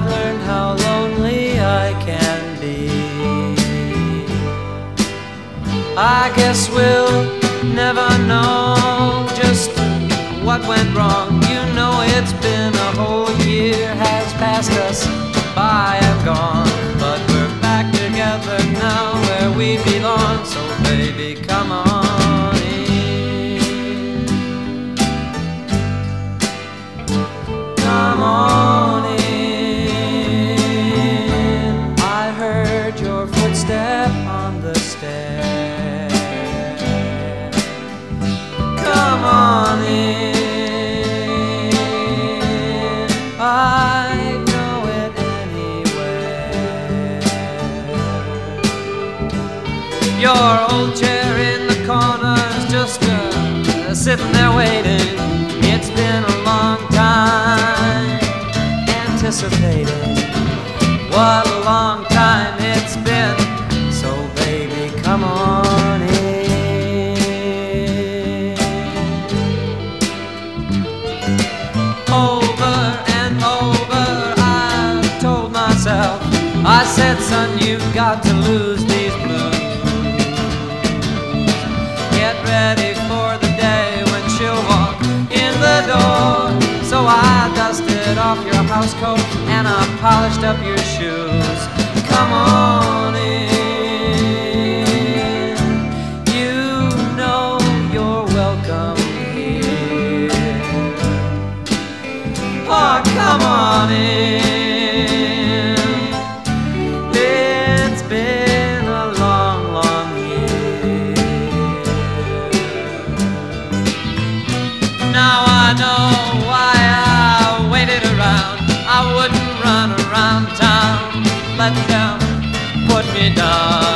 learned how lonely I can be. I guess we'll never know just what went wrong. You know it's been a whole year, has passed us by and gone, but we're back together now where we belong. So baby, come on in. Come on in. I heard your footstep on the stair. Come on in. I know it anywhere. Your old chair in the corner's just sitting there waiting. It's been a long time anticipating. What a long time it's been. So baby, come on in. Over and over I've told myself, I said, son, you've got to lose these blues. Get ready for the day when she'll walk in the door. So I dusted off your house coat and I polished up your shoes. Come on in. You know you're welcome here. Oh, come on in. It's been a long, long year. Now I know why I waited around. I wouldn't run around town, let them put me down.